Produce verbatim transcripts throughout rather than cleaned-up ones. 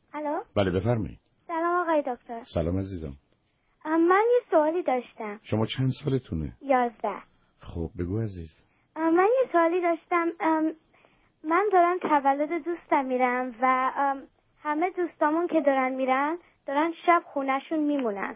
الو. بله بفرمایید. سلام آقای دکتر. سلام عزیزم. من یه سوالی داشتم. شما چند سالتونه؟ یازده. خب بگو عزیز. من یه سوالی داشتم. من دارم تولد دوستم میرم و همه دوستامون که دارن میرن دارن شب خونهشون میمونن.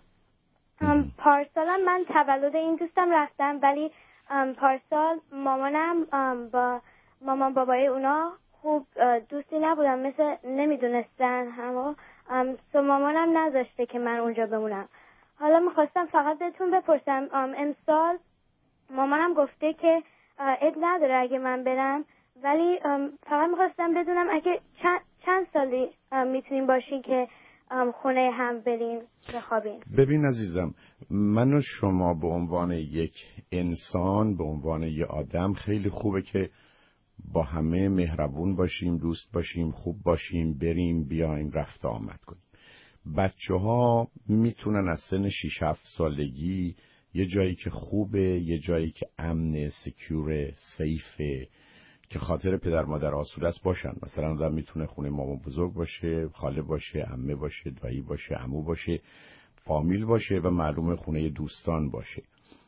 پارسال من تولد این دوستم رفتم، ولی پارسال مامانم با مامان بابای اونا خوب دوستی نبودن، مثل نمیدونستن همه، سو مامانم نذاشته که من اونجا بمونم. حالا میخواستم فقط بهتون بپرسم، امسال مامانم گفته که عیب نداره اگه من برم، ولی فقط میخواستم بدونم اگه چند, چند سالی میتونیم باشین که خونه هم برین بخوابین. ببین عزیزم، من و شما به عنوان یک انسان، به عنوان یک آدم، خیلی خوبه که با همه مهربون باشیم، دوست باشیم، خوب باشیم، بریم بیایم، رفت آمد کنیم. بچه ها میتونن از سن شش هفت سالگی یه جایی که خوبه، یه جایی که امن، سکیور، سیفه، که خاطر پدر مادر آسوده است باشن. مثلا آدم میتونه خونه مامان بزرگ باشه، خاله باشه، عمه باشه، دایی باشه، عمو باشه، فامیل باشه و معلومه خونه دوستان باشه.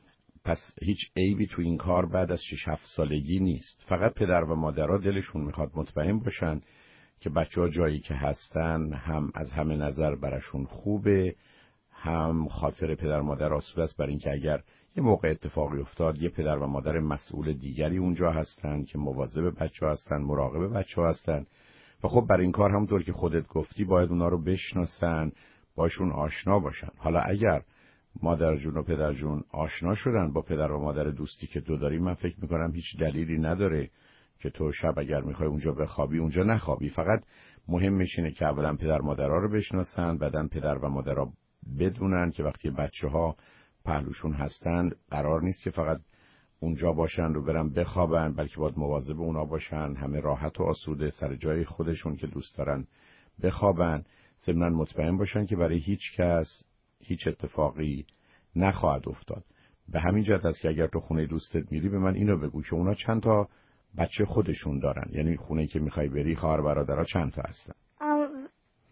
پس هیچ عیبی تو این کار بعد از شش هفت سالگی نیست. فقط پدر و مادرها دلشون میخواد مطمئن باشن که بچه‌ها جایی که هستن هم از همه نظر براشون خوبه، هم خاطر پدر و مادر آسوده است، برای اینکه اگر یه موقع اتفاقی افتاد یه پدر و مادر مسئول دیگری اونجا هستن که مواظب بچه‌ها هستن، مراقب بچه‌ها هستن. و خب برای این کار همونطور که خودت گفتی باید اونا رو بشناسن، باشون آشنا باشن. حالا اگر مادر جون و پدر جون آشنا شدن با پدر و مادر دوستی که تو داری، من فکر میکنم هیچ دلیلی نداره که تو شب اگر میخوای اونجا بخوابی اونجا نخوابی. فقط مهمش اینه که اولا پدر مادرها رو بشناسن، بعدن پدر و مادرها بدونن که وقتی بچه‌ها پهلوشون هستن قرار نیست که فقط اونجا باشن رو برن بخوابن، بلکه باید مواظب اونا باشن، همه راحت و آسوده سر جای خودشون که دوست دارن بخوابن. ضمناً مطمئن باشن که برای هیچ کس هیچ اتفاقی نخواهد افتاد. به همین جهت است که اگر تو خونه دوستت میری به من اینو بگو که اونا چند تا بچه خودشون دارن، یعنی خونه‌ای که میخوای بری خواهر برادرها چند تا هستن؟ ام،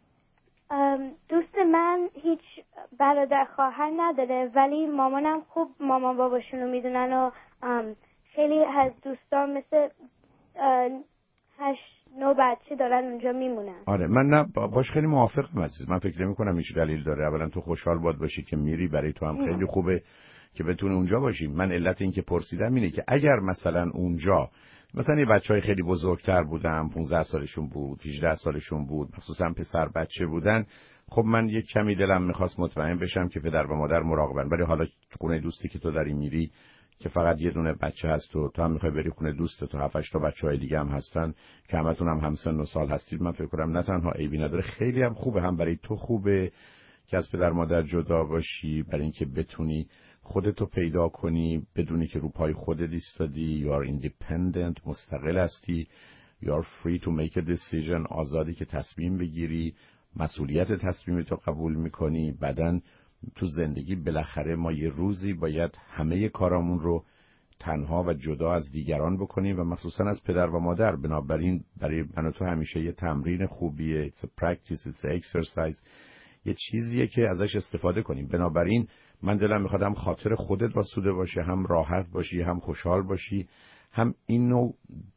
ام، دوست من هیچ برادر خواهر نداره، ولی مامانم خوب مامان باباشونو میدونن و خیلی از دوستان مثل هشت نو بچه دارن اونجا میمونن. آره من نه باش خیلی موافقم عزیز. من فکر نمی کنم هیچ دلیل داره. اولا تو خوشحال باید باشی که میری، برای تو هم خیلی خوبه که بتونه اونجا باشی. من علت این که پرسیدم اینه که اگر مثلا اونجا مثلا یه بچهای خیلی بزرگتر بودن، پانزده سالشون بود، هجده سالشون بود، مخصوصا پسر بچه بودن، خب من یک کمی دلم میخواست مطمئن بشم که پدر و مادر مراقبن. ولی حالا خونه دوستی که تو داری میری که فقط یه دونه بچه هست و تو هم میخوای بری خونه دوست تو، هفت هشت تا بچهای دیگه هم هستن که همتون هم همسن و سال هستید، من فکر کنم نه تنها عیبی نداره، خیلی هم خوبه. هم برای تو خوبه که از پدر مادر جدا باشی، برای اینکه بتونی خودتو پیدا کنی، بدونی که رو پای خودت ایستادی، you are independent، مستقل هستی، you are free to make a decision، آزادی که تصمیم بگیری، مسئولیت تصمیمتو قبول میکنی. بعدن تو زندگی بالاخره ما یه روزی باید همه کارامون رو تنها و جدا از دیگران بکنیم و مخصوصا از پدر و مادر. بنابراین برای من و تو همیشه یه تمرین خوبیه، it's a practice، it's a exercise، یه چیزیه که ازش استفاده کنیم. بنابراین من دلم میخواد هم خاطر خودت آسوده باشه، هم راحت باشی، هم خوشحال باشی، هم این نوع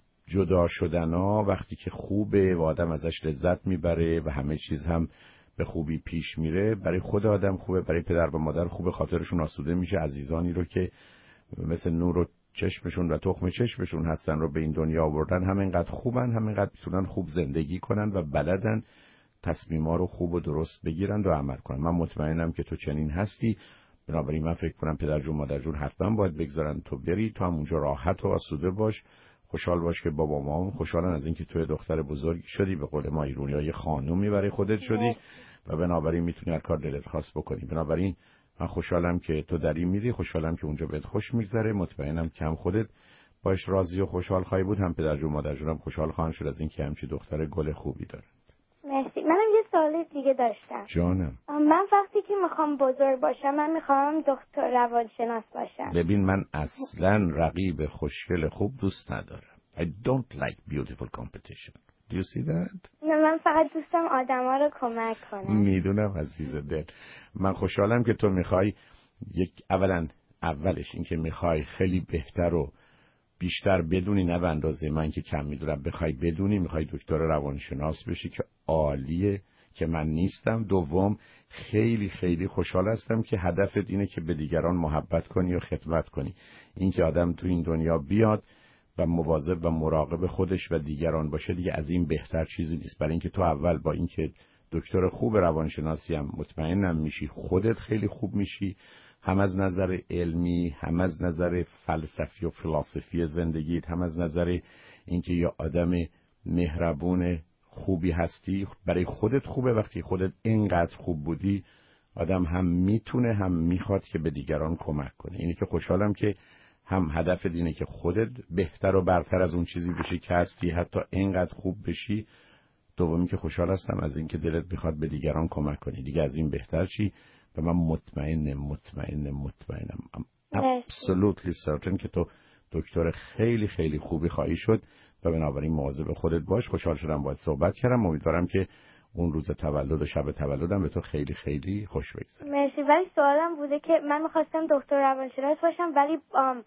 جدا شدنا وقتی که خوبه و آدم ازش لذت میبره و همه چیز هم به خوبی پیش میره، برای خود آدم خوبه، برای پدر و مادر خوبه، خاطرشون آسوده میشه. عزیزانی رو که مثل نور و چشمشون و تخم چشمشون هستن رو به این دنیا آوردن، همینقدر خوبن، همینقدر میتونن خوب زندگی کنن و بلدن تصمیما رو خوب و درست بگیرن و عمل کنن. من مطمئنم که تو چنین هستی. بنابراین من فکر کنم پدر جون مادر جون حتما باید بگذارن تو بری، تو هم اونجا راحت و آسوده باش، خوشحال باش که بابا مامان خوشحالن از اینکه تو دختر بزرگی شدی، به قول ما ایرونی‌ها یه خانومی برای خودت شدی و بنابراین میتونی هر کار دلت خواست بکنی. بنابراین من خوشحالم که تو داری میری، خوشحالم که اونجا بهت خوش میگذره، مطمئنم که هم خودت باش راضی و خوشحال خواهی بود، هم پدر جون مادر جونم خوشحال خواهن شد از اینکه همچین دختر گل خوبی داره. مرسی. منم یه سوال دیگه داشتم. جانم. من وقتی که میخوام بزرگ باشم من میخوام دکتر روانشناس باشم. ببین من اصلا رقیب خوشگل خوب دوست ندارم. I don't like beautiful competition. Do you see that؟ نه من فقط دوستم آدما رو کمک کنم. میدونم عزیز دل. من خوشحالم که تو میخوای یک اولا اولش این که میخوای خیلی بهتر و بیشتر بدونی، نه به اندازه من که کم میدونم، بخوای بدونی، میخوای دکتر روانشناس بشی که عالیه که من نیستم. دوم خیلی خیلی خوشحال هستم که هدفت اینه که به دیگران محبت کنی و خدمت کنی. این که آدم تو این دنیا بیاد و مواظب و مراقب خودش و دیگران باشه دیگه از این بهتر چیزی نیست. برای اینکه تو اول با اینکه دکتر خوب روانشناسی هم مطمئنم میشی، خودت خیلی خوب میشی، هم از نظر علمی، هم از نظر فلسفی و فلسفی زندگیت، هم از نظر اینکه یه آدم مهربون خوبی هستی. برای خودت خوبه وقتی خودت اینقدر خوب بودی، آدم هم میتونه هم میخواد که به دیگران کمک کنه. اینی که خوشحالم که هم هدف اینه که خودت بهتر و برتر از اون چیزی بشی که هستی، حتی اینقدر خوب بشی. دومی که خوشحال هستم از اینکه دلت میخواد به دیگران کمک کنی. دیگه از این بهتر چی؟ و من مطمئن مطمئن مطمئنم absolutely certain که تو دکتر خیلی خیلی خوبی خواهی شد و بنابراین مواظب خودت باش. خوشحال شدم باهات صحبت کردم. امیدوارم که اون روز تولد و شب تولدم به تو خیلی خیلی خوش بگذره. مرسی. ولی سوالم بوده که من میخواستم دکتر روانشناس باشم، ولی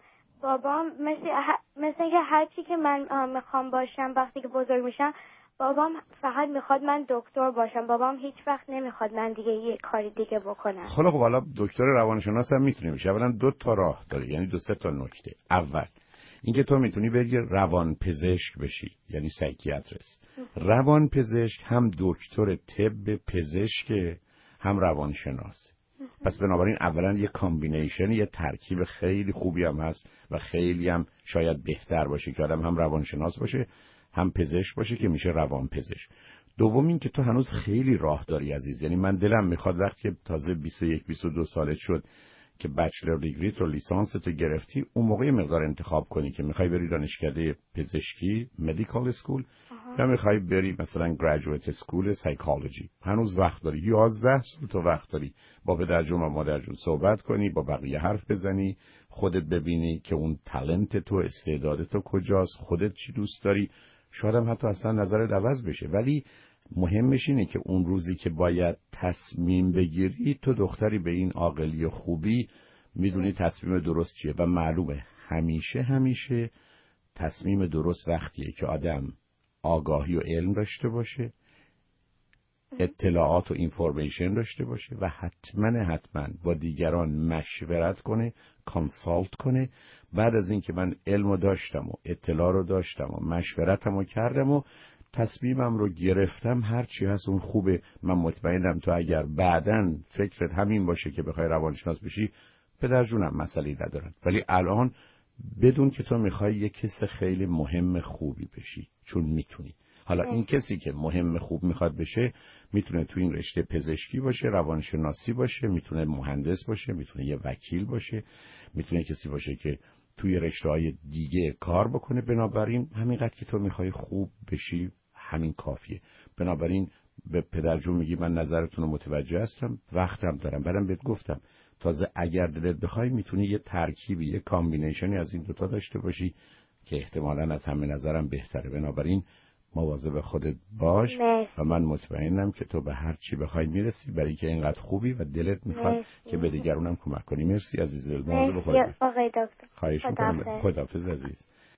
بابام مثل مثل اینکه هر چی که من میخوام باشم وقتی که بزرگ میشم، بابام فقط میخواد من دکتر باشم. بابام هیچ وقت نمیخواد من دیگه یه کاری دیگه بکنم. خب خب حالا دکتر روانشناس هم میتونی بشی. اولا دو تا راه داره، یعنی دو سه تا نکته. اول اینکه تو میتونی بری روان پزشک بشی، یعنی سایکیاتریست. روان پزشک هم دکتر طب پزشک هم روانشناس. پس بنابراین اولا یه کامبینیشن، یه ترکیب خیلی خوبی هم هست و خیلی هم شاید بهتر باشه که آدم هم روانشناس باشه هم پزشک باشه که میشه روان پزشک. دوم این که تو هنوز خیلی راه داری عزیز. یعنی من دلم میخواد وقتی تازه بیست و یک بیست و دو سالت شد که بچلر دیگریت رو لیسانست گرفتی، اون موقع مقدار انتخاب کنی که میخوای بری دانشکده پزشکی مدیکال اسکول یا میخوای بری مثلا گریجویت اسکول سایکولوژی. هنوز وقت داری، یازده سال تو وقت داری با پدرجون و مادرجون صحبت کنی، با بقیه حرف بزنی، خودت ببینی که اون تالنت تو، استعداد تو کجاست، خودت چی دوست داری. شاید هم حتی اصلا نظرت عوض بشه، ولی مهمش اینه که اون روزی که باید تصمیم بگیری، تو دختری به این عاقلی و خوبی میدونی تصمیم درست چیه و معلومه همیشه همیشه تصمیم درست وقتیه که آدم آگاهی و علم داشته باشه، اطلاعات و اینفورمیشن داشته باشه و حتما حتما با دیگران مشورت کنه، کانسالت کنه. بعد از این که من علم رو داشتم و اطلاع رو داشتم و مشورتم رو کردم و تصمیمم رو گرفتم، هر چی هست اون خوبه. من مطمئنم تو اگر بعداً فکرت همین باشه که بخوای روانشناس بشی، پدر جونم مسئله ندارن، ولی الان بدون که تو میخوای یک کس خیلی مهم خوبی بشی، چون میتونی. حالا این کسی که مهم خوب میخواد بشه میتونه تو این رشته پزشکی باشه، روانشناسی باشه، میتونه مهندس باشه، میتونه یه وکیل باشه، میتونه کسی باشه که توی رشته‌های دیگه کار بکنه. بنابراین همینقدر که تو میخوای خوب بشی همین کافیه. بنابراین به پدرجون میگی من نظرتون رو متوجه هستم، وقتم دارم. برام بهت گفتم تازه اگر دلت بخوای میتونی یه ترکیبی، یه کامبینیشنی از این دوتا داشته باشی که احتمالاً از همه نظرم بهتره. بنابراین مواظب خودت باش مرسی. و من مطمئنم که تو به هر چی بخوای میرسی، برای که اینقدر خوبی و دلت میخواد مرسی. که به دیگرونم کمک کنی. مرسی عزیز دل. مواظب خودت باش. آقای دکتر. خواهش می‌کنم. خداحافظ عزیز.